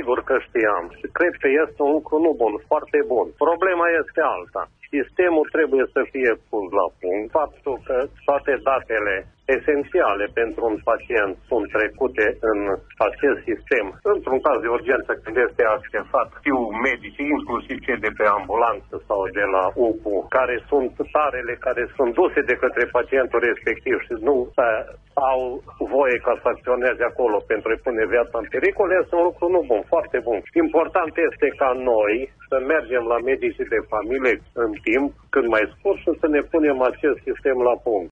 sigur că știam și cred că este un lucru nu bun, foarte bun. Problema este alta. Sistemul trebuie să fie pus la punct. Faptul că toate datele esențiale pentru un pacient sunt trecute în acest sistem, într-un caz de urgență când este accesat, știu medici, inclusiv cei de pe ambulanță sau de la UPU, care sunt tarele care sunt duse de către pacientul respectiv și nu au voie ca să acționeze acolo pentru a-i pune viața în pericol, este un lucru nu bun, foarte bun. Important este ca noi să mergem la medicii de familie în timp, cât mai scurt, și să ne punem acest sistem la punct.